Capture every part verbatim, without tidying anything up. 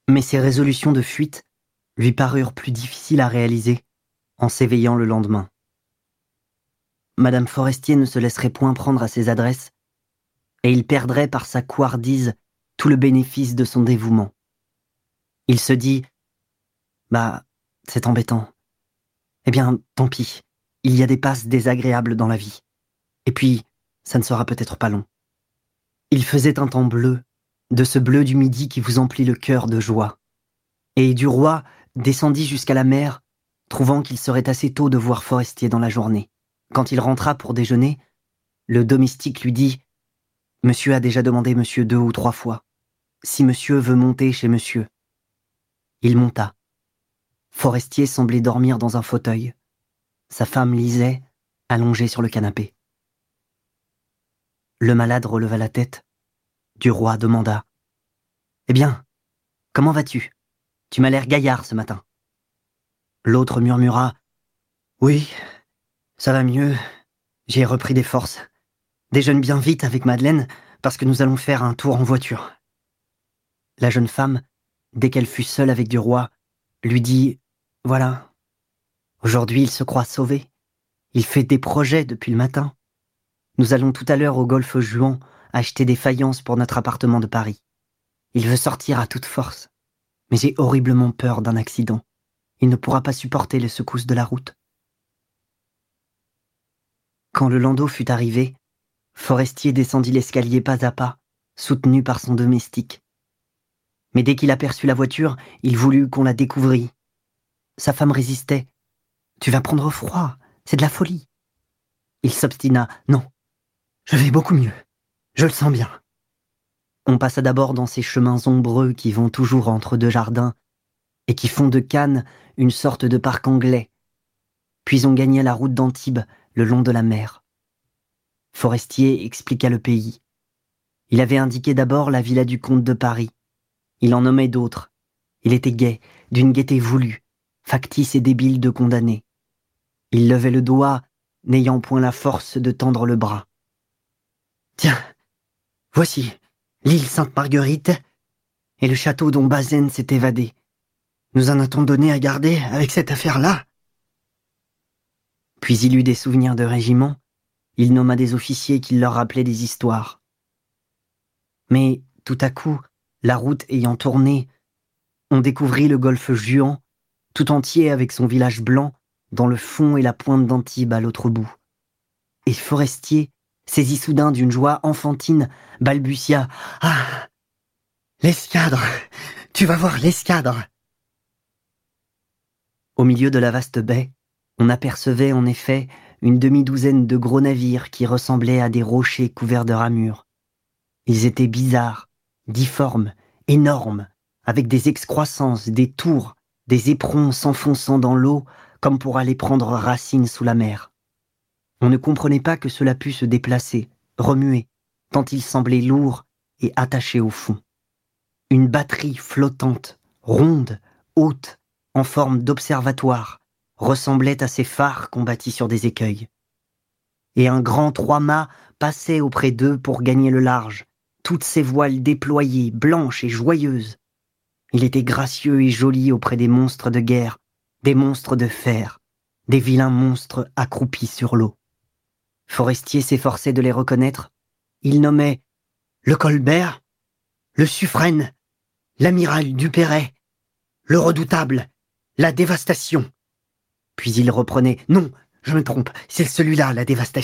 Mais ses résolutions de fuite lui parurent plus difficiles à réaliser en s'éveillant le lendemain. Madame Forestier ne se laisserait point prendre à ses adresses, et il perdrait par sa couardise tout le bénéfice de son dévouement. Il se dit « Bah, c'est embêtant. Eh bien, tant pis, il y a des passes désagréables dans la vie. Et puis, ça ne sera peut-être pas long. » Il faisait un temps bleu, de ce bleu du midi qui vous emplit le cœur de joie. Et du roi descendit jusqu'à la mer, trouvant qu'il serait assez tôt de voir Forestier dans la journée. Quand il rentra pour déjeuner, le domestique lui dit « Monsieur a déjà demandé monsieur deux ou trois fois. Si monsieur veut monter chez monsieur. » Il monta. Forestier semblait dormir dans un fauteuil. Sa femme lisait, allongée sur le canapé. Le malade releva la tête. Duroy demanda « Eh bien, comment vas-tu ? Tu m'as l'air gaillard ce matin. » L'autre murmura « Oui, ça va mieux. J'ai repris des forces. Déjeune bien vite avec Madeleine, parce que nous allons faire un tour en voiture. » La jeune femme, dès qu'elle fut seule avec Duroy, lui dit « Voilà, aujourd'hui il se croit sauvé. Il fait des projets depuis le matin. Nous allons tout à l'heure au golfe Juan acheter des faïences pour notre appartement de Paris. Il veut sortir à toute force, mais j'ai horriblement peur d'un accident. Il ne pourra pas supporter les secousses de la route. » Quand le landau fut arrivé, Forestier descendit l'escalier pas à pas, soutenu par son domestique. Mais dès qu'il aperçut la voiture, il voulut qu'on la découvrît. Sa femme résistait. « Tu vas prendre froid, c'est de la folie. » Il s'obstina. « Non, je vais beaucoup mieux. Je le sens bien. » On passa d'abord dans ces chemins ombreux qui vont toujours entre deux jardins et qui font de Cannes une sorte de parc anglais. Puis on gagna la route d'Antibes le long de la mer. Forestier expliqua le pays. Il avait indiqué d'abord la villa du comte de Paris. Il en nommait d'autres. Il était gai, d'une gaieté voulue, factice et débile de condamné. Il levait le doigt, n'ayant point la force de tendre le bras. « Tiens, voici l'île Sainte-Marguerite et le château dont Bazaine s'est évadé. Nous en a-t-on donné à garder avec cette affaire-là ?» Puis il eut des souvenirs de régiment. Il nomma des officiers qui leur rappelaient des histoires. Mais tout à coup, la route ayant tourné, on découvrit le golfe Juan, tout entier avec son village blanc, dans le fond et la pointe d'Antibes à l'autre bout. Et Forestier, saisi soudain d'une joie enfantine, balbutia « Ah, l'escadre! Tu vas voir l'escadre !» Au milieu de la vaste baie, on apercevait en effet une demi-douzaine de gros navires qui ressemblaient à des rochers couverts de ramures. Ils étaient bizarres, difformes, énormes, avec des excroissances, des tours, des éperons s'enfonçant dans l'eau comme pour aller prendre racine sous la mer. On ne comprenait pas que cela pût se déplacer, remuer, tant il semblait lourd et attaché au fond. Une batterie flottante, ronde, haute, en forme d'observatoire, ressemblait à ces phares qu'on bâtit sur des écueils. Et un grand trois-mâts passait auprès d'eux pour gagner le large, toutes ses voiles déployées, blanches et joyeuses. Il était gracieux et joli auprès des monstres de guerre, des monstres de fer, des vilains monstres accroupis sur l'eau. Forestier s'efforçait de les reconnaître. Il nommait le Colbert, le Suffren, l'amiral Dupéret, le Redoutable, la Dévastation. Puis il reprenait « Non, je me trompe, c'est celui-là, la Dévastation. »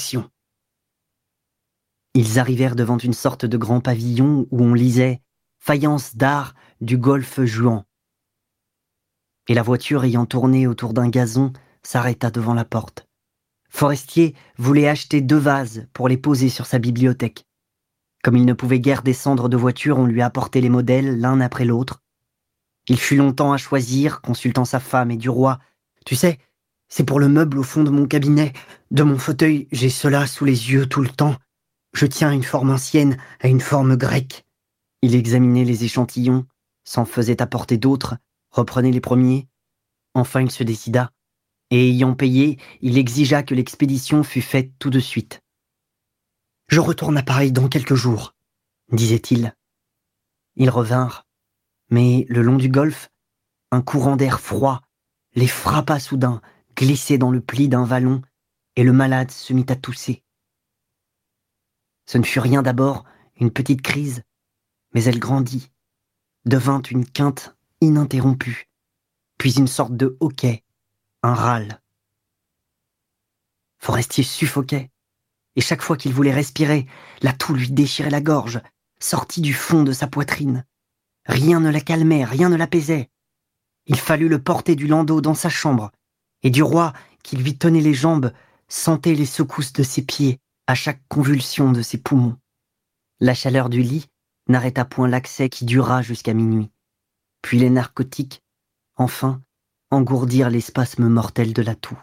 Ils arrivèrent devant une sorte de grand pavillon où on lisait « Faïence d'art du golfe Juan ». Et la voiture ayant tourné autour d'un gazon s'arrêta devant la porte. Forestier voulait acheter deux vases pour les poser sur sa bibliothèque. Comme il ne pouvait guère descendre de voiture, on lui apportait les modèles l'un après l'autre. Il fut longtemps à choisir, consultant sa femme et Duroy. « Tu sais, c'est pour le meuble au fond de mon cabinet. De mon fauteuil, j'ai cela sous les yeux tout le temps. Je tiens une forme ancienne à une forme grecque. » Il examinait les échantillons, s'en faisait apporter d'autres, reprenait les premiers. Enfin il se décida, et ayant payé, il exigea que l'expédition fût faite tout de suite. « Je retourne à Paris dans quelques jours, » disait-il. Ils revinrent. Mais le long du golfe, un courant d'air froid les frappa soudain, glissés dans le pli d'un vallon, et le malade se mit à tousser. Ce ne fut rien d'abord, une petite crise, mais elle grandit, devint une quinte ininterrompue, puis une sorte de hoquet, un râle. Forestier suffoquait, et chaque fois qu'il voulait respirer, la toux lui déchirait la gorge, sortit du fond de sa poitrine. Rien ne la calmait, rien ne l'apaisait. Il fallut le porter du landau dans sa chambre, et Duroy, qui lui tenait les jambes, sentait les secousses de ses pieds à chaque convulsion de ses poumons. La chaleur du lit n'arrêta point l'accès qui dura jusqu'à minuit. Puis les narcotiques, enfin, engourdirent les spasmes mortels de la toux.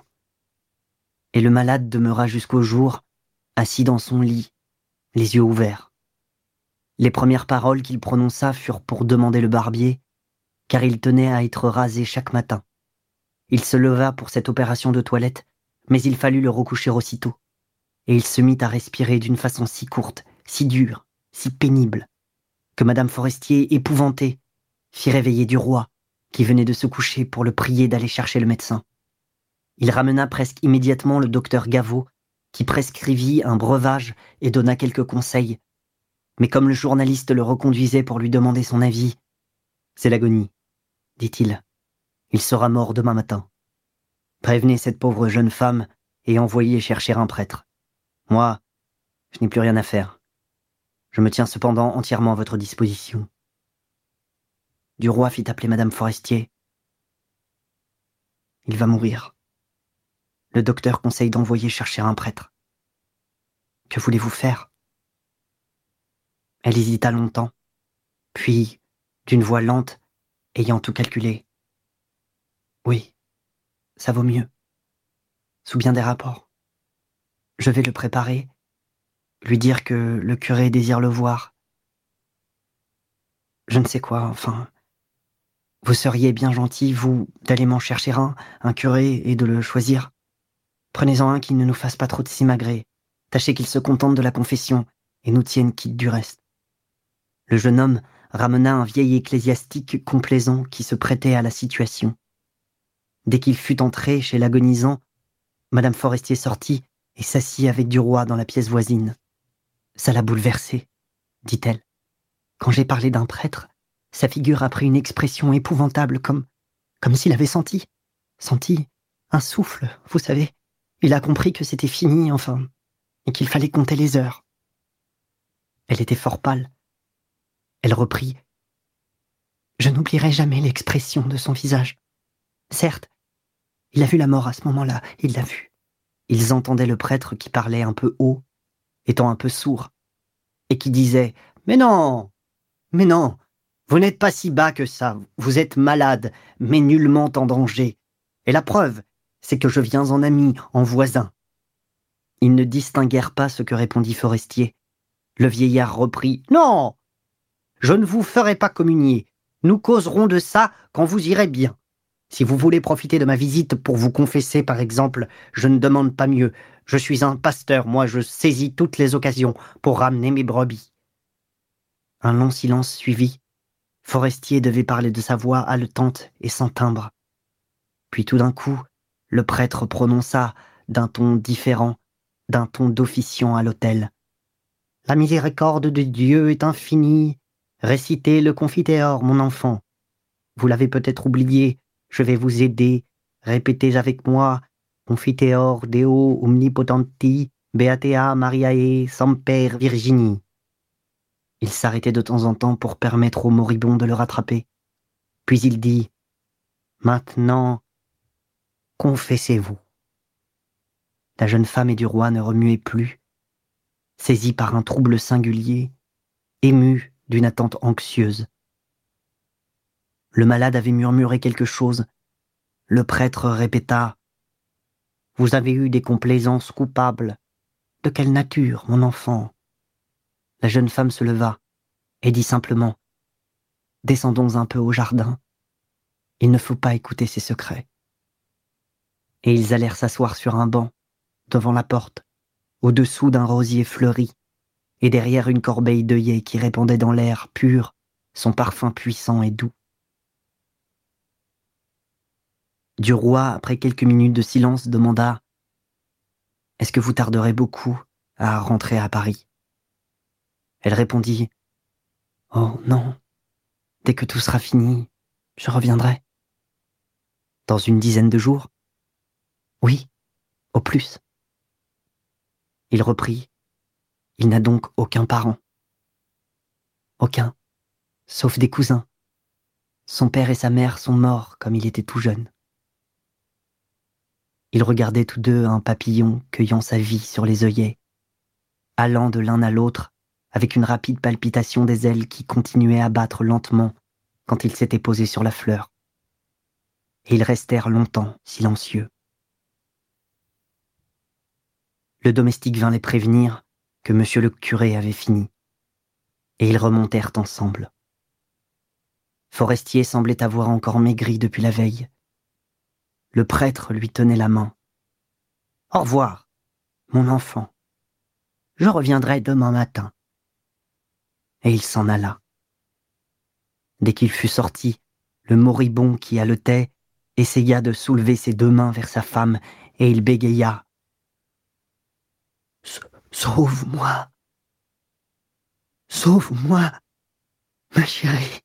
Et le malade demeura jusqu'au jour, assis dans son lit, les yeux ouverts. Les premières paroles qu'il prononça furent pour demander le barbier, car il tenait à être rasé chaque matin. Il se leva pour cette opération de toilette, mais il fallut le recoucher aussitôt, et il se mit à respirer d'une façon si courte, si dure, si pénible, que Madame Forestier, épouvantée, fit réveiller Duroy, qui venait de se coucher pour le prier d'aller chercher le médecin. Il ramena presque immédiatement le docteur Gaveau, qui prescrivit un breuvage et donna quelques conseils. Mais comme le journaliste le reconduisait pour lui demander son avis, « C'est l'agonie, dit-il. Il sera mort demain matin. Prévenez cette pauvre jeune femme et envoyez chercher un prêtre. Moi, je n'ai plus rien à faire. Je me tiens cependant entièrement à votre disposition. » Duroy fit appeler Madame Forestier. « Il va mourir. Le docteur conseille d'envoyer chercher un prêtre. Que voulez-vous faire ?» Elle hésita longtemps, puis, d'une voix lente, ayant tout calculé, « Oui, ça vaut mieux, sous bien des rapports. Je vais le préparer, lui dire que le curé désire le voir. Je ne sais quoi, enfin. Vous seriez bien gentil, vous, d'aller m'en chercher un, un curé, et de le choisir. Prenez-en un qui ne nous fasse pas trop de simagrées. Tâchez qu'il se contente de la confession et nous tienne quitte du reste. » Le jeune homme ramena un vieil ecclésiastique complaisant qui se prêtait à la situation. Dès qu'il fut entré chez l'agonisant, Madame Forestier sortit et s'assit avec Duroy dans la pièce voisine. « Ça l'a bouleversé, dit-elle. Quand j'ai parlé d'un prêtre, sa figure a pris une expression épouvantable, comme, comme s'il avait senti, senti un souffle, vous savez. Il a compris que c'était fini, enfin, et qu'il fallait compter les heures. » Elle était fort pâle. Elle reprit. « Je n'oublierai jamais l'expression de son visage. Certes, il a vu la mort à ce moment-là, il l'a vu. » Ils entendaient le prêtre qui parlait un peu haut, étant un peu sourd, et qui disait « Mais non, mais non, vous n'êtes pas si bas que ça, vous êtes malade, mais nullement en danger. Et la preuve, c'est que je viens en ami, en voisin. » Ils ne distinguèrent pas ce que répondit Forestier. Le vieillard reprit « Non, je ne vous ferai pas communier. Nous causerons de ça quand vous irez bien. Si vous voulez profiter de ma visite pour vous confesser, par exemple, je ne demande pas mieux. Je suis un pasteur, moi je saisis toutes les occasions pour ramener mes brebis. » Un long silence suivit. Forestier devait parler de sa voix haletante et sans timbre. Puis tout d'un coup, le prêtre prononça, d'un ton différent, d'un ton d'officiant à l'autel. « La miséricorde de Dieu est infinie. Récitez le Confiteor, mon enfant. Vous l'avez peut-être oublié, je vais vous aider. Répétez avec moi. Confiteor Deo omnipotenti, Beatea Mariae Semper Virginie. » Il s'arrêtait de temps en temps pour permettre au moribond de le rattraper. Puis il dit « Maintenant, confessez-vous. » La jeune femme et Duroy ne remuaient plus, saisis par un trouble singulier, émus d'une attente anxieuse. Le malade avait murmuré quelque chose. Le prêtre répéta « Vous avez eu des complaisances coupables. De quelle nature, mon enfant ?» La jeune femme se leva et dit simplement « Descendons un peu au jardin. Il ne faut pas écouter ses secrets. » Et ils allèrent s'asseoir sur un banc, devant la porte, au-dessous d'un rosier fleuri, et derrière une corbeille d'œillets qui répandait dans l'air pur son parfum puissant et doux. Duroy, après quelques minutes de silence, demanda « Est-ce que vous tarderez beaucoup à rentrer à Paris ?» Elle répondit « Oh non, dès que tout sera fini, je reviendrai. » « Dans une dizaine de jours ?»« Oui, au plus. » Il reprit « Il n'a donc aucun parent. »« Aucun, sauf des cousins. Son père et sa mère sont morts comme il était tout jeune. » Ils regardaient tous deux un papillon cueillant sa vie sur les œillets, allant de l'un à l'autre avec une rapide palpitation des ailes qui continuaient à battre lentement quand il s'était posé sur la fleur. Et ils restèrent longtemps silencieux. Le domestique vint les prévenir que monsieur le curé avait fini, et ils remontèrent ensemble. Forestier semblait avoir encore maigri depuis la veille. Le prêtre lui tenait la main. « Au revoir, mon enfant. Je reviendrai demain matin. » Et il s'en alla. Dès qu'il fut sorti, le moribond qui haletait essaya de soulever ses deux mains vers sa femme, et il bégaya. « Sauve-moi. Sauve-moi, ma chérie.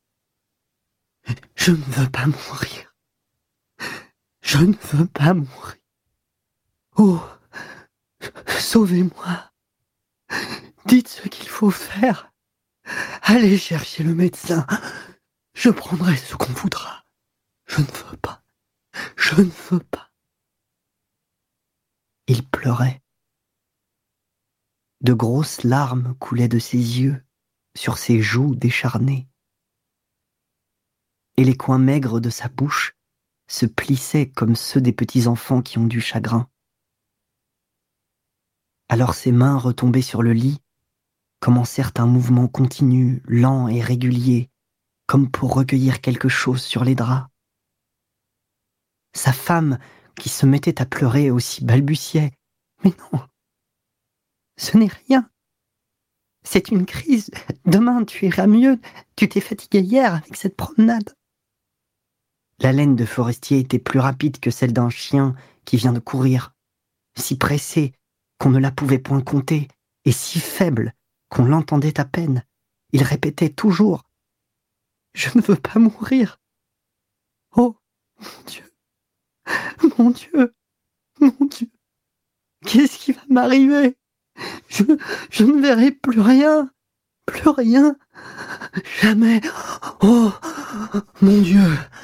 Je ne veux pas mourir. Je ne veux pas mourir. Oh, sauvez-moi. Dites ce qu'il faut faire. Allez chercher le médecin. Je prendrai ce qu'on voudra. Je ne veux pas. Je ne veux pas. » Il pleurait. De grosses larmes coulaient de ses yeux sur ses joues décharnées. Et les coins maigres de sa bouche se plissaient comme ceux des petits enfants qui ont du chagrin. Alors ses mains retombées sur le lit commencèrent un mouvement continu, lent et régulier, comme pour recueillir quelque chose sur les draps. Sa femme, qui se mettait à pleurer aussi, balbutiait. « Mais non, ce n'est rien. C'est une crise. Demain, tu iras mieux. Tu t'es fatigué hier avec cette promenade. » L'haleine de Forestier était plus rapide que celle d'un chien qui vient de courir, si pressée qu'on ne la pouvait point compter, et si faible qu'on l'entendait à peine. Il répétait toujours « Je ne veux pas mourir. Oh, mon Dieu, mon Dieu, mon Dieu, qu'est-ce qui va m'arriver ? Je, je ne verrai plus rien, plus rien, jamais. Oh, mon Dieu !»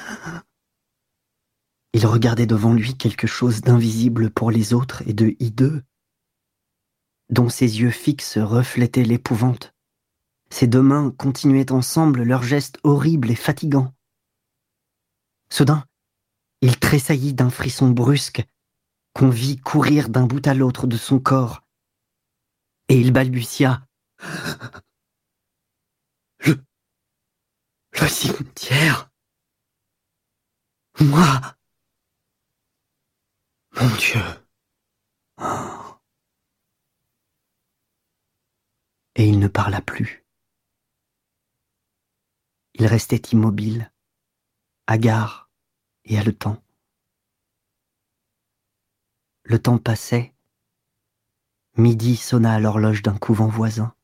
Il regardait devant lui quelque chose d'invisible pour les autres et de hideux, dont ses yeux fixes reflétaient l'épouvante. Ses deux mains continuaient ensemble leurs gestes horribles et fatigants. Soudain, il tressaillit d'un frisson brusque qu'on vit courir d'un bout à l'autre de son corps, et il balbutia. Le, le cimetière. Moi. Mon Dieu. Oh. Et il ne parla plus. Il restait immobile, hagard et haletant. Le temps passait. Midi sonna à l'horloge d'un couvent voisin.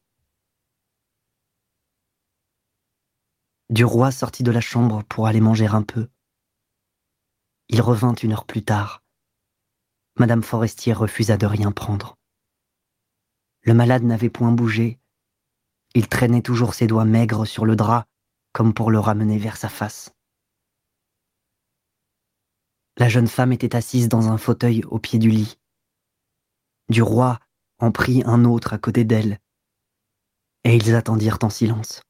Duroy sortit de la chambre pour aller manger un peu. Il revint une heure plus tard. Madame Forestier refusa de rien prendre. Le malade n'avait point bougé. Il traînait toujours ses doigts maigres sur le drap, comme pour le ramener vers sa face. La jeune femme était assise dans un fauteuil au pied du lit. Duroy en prit un autre à côté d'elle, et ils attendirent en silence.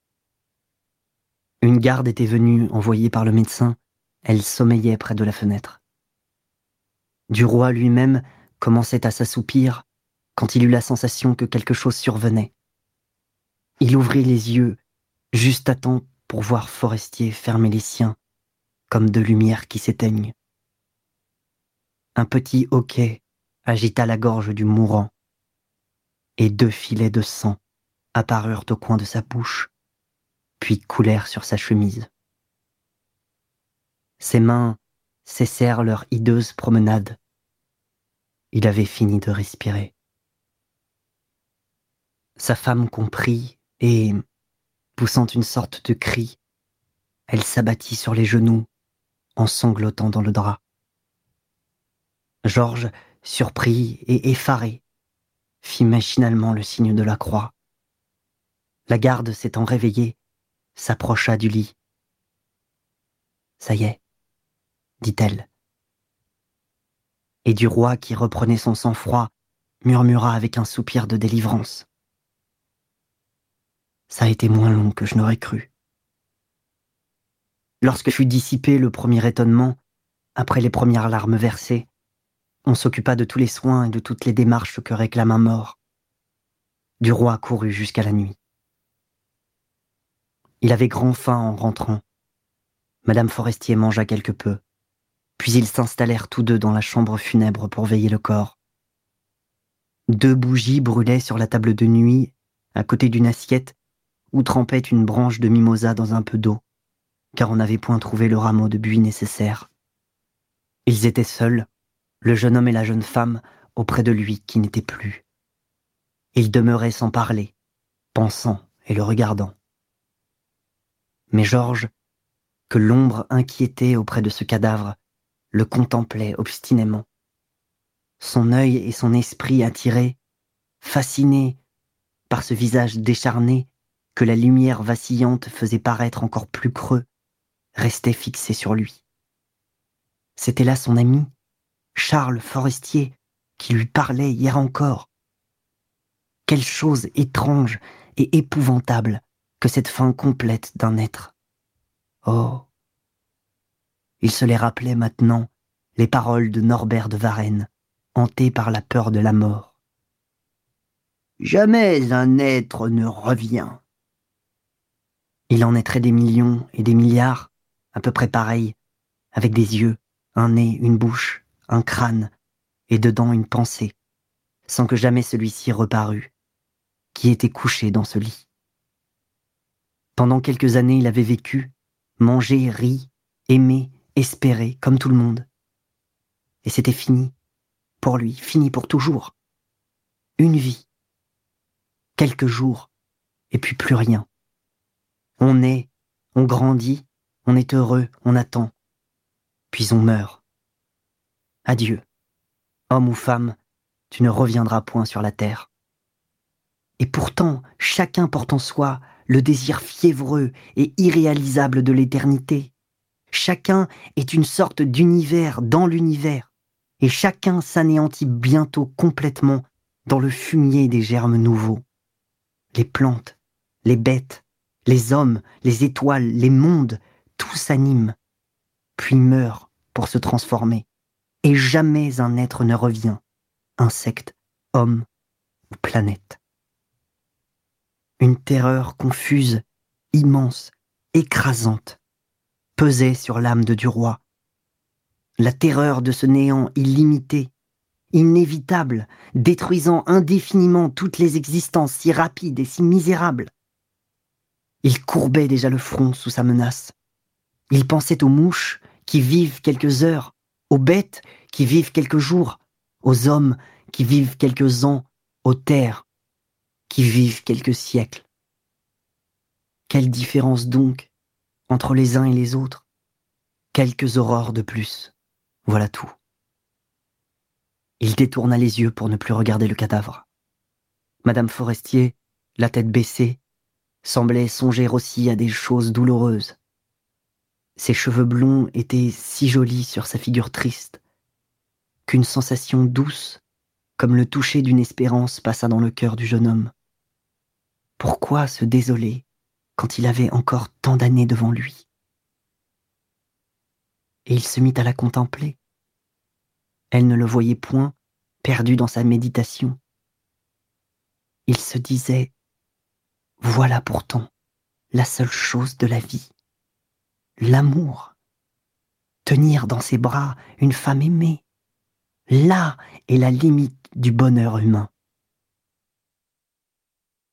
Une garde était venue, envoyée par le médecin. Elle sommeillait près de la fenêtre. Duroy lui-même commençait à s'assoupir quand il eut la sensation que quelque chose survenait. Il ouvrit les yeux juste à temps pour voir Forestier fermer les siens, comme deux lumières qui s'éteignent. Un petit hoquet agita la gorge du mourant, et deux filets de sang apparurent au coin de sa bouche. puis coulèrent sur sa chemise. Ses mains cessèrent leur hideuse promenade. Il avait fini de respirer. Sa femme comprit et, poussant une sorte de cri, elle s'abattit sur les genoux en sanglotant dans le drap. Georges, surpris et effaré, fit machinalement le signe de la croix. La garde, s'étant réveillée, s'approcha du lit. « Ça y est, dit-elle. Et Duroy, qui reprenait son sang-froid, murmura avec un soupir de délivrance. Ça a été moins long que je n'aurais cru. Lorsque fut dissipé le premier étonnement, après les premières larmes versées, on s'occupa de tous les soins et de toutes les démarches que réclame un mort. Duroy courut jusqu'à la nuit. Il avait grand faim en rentrant. Madame Forestier mangea quelque peu, puis ils s'installèrent tous deux dans la chambre funèbre pour veiller le corps. Deux bougies brûlaient sur la table de nuit, à côté d'une assiette où trempait une branche de mimosa dans un peu d'eau, car on n'avait point trouvé le rameau de buis nécessaire. Ils étaient seuls, le jeune homme et la jeune femme, auprès de lui qui n'était plus. Ils demeuraient sans parler, pensant et le regardant. Mais Georges, que l'ombre inquiétait auprès de ce cadavre, le contemplait obstinément. Son œil et son esprit attirés, fascinés par ce visage décharné que la lumière vacillante faisait paraître encore plus creux, restaient fixés sur lui. C'était là son ami, Charles Forestier, qui lui parlait hier encore. Quelle chose étrange et épouvantable que cette fin complète d'un être. Oh! Il se les rappelait maintenant, les paroles de Norbert de Varenne, hanté par la peur de la mort. Jamais un être ne revient. Il en naîtrait des millions et des milliards, à peu près pareils, avec des yeux, un nez, une bouche, un crâne, et dedans une pensée, sans que jamais celui-ci reparût, qui était couché dans ce lit. Pendant quelques années, il avait vécu, mangé, ri, aimé, espéré, comme tout le monde. Et c'était fini, pour lui, fini pour toujours. Une vie, quelques jours, et puis plus rien. On naît, on grandit, on est heureux, on attend, puis on meurt. Adieu, homme ou femme, tu ne reviendras point sur la terre. Et pourtant, chacun porte en soi le désir fiévreux et irréalisable de l'éternité. Chacun est une sorte d'univers dans l'univers, et chacun s'anéantit bientôt complètement dans le fumier des germes nouveaux. Les plantes, les bêtes, les hommes, les étoiles, les mondes, tout s'anime, puis meurt pour se transformer, et jamais un être ne revient, insecte, homme ou planète. Une terreur confuse, immense, écrasante, pesait sur l'âme de Duroy. La terreur de ce néant illimité, inévitable, détruisant indéfiniment toutes les existences si rapides et si misérables. Il courbait déjà le front sous sa menace. Il pensait aux mouches qui vivent quelques heures, aux bêtes qui vivent quelques jours, aux hommes qui vivent quelques ans, aux terres qui vivent quelques siècles. Quelle différence donc entre les uns et les autres? Quelques aurores de plus, voilà tout. Il détourna les yeux pour ne plus regarder le cadavre. Madame Forestier, la tête baissée, semblait songer aussi à des choses douloureuses. Ses cheveux blonds étaient si jolis sur sa figure triste qu'une sensation douce, comme le toucher d'une espérance, passa dans le cœur du jeune homme. Pourquoi se désoler quand il avait encore tant d'années devant lui? Et il se mit à la contempler. Elle ne le voyait point, perdu dans sa méditation. Il se disait, voilà pourtant la seule chose de la vie, l'amour. Tenir dans ses bras une femme aimée, là est la limite du bonheur humain.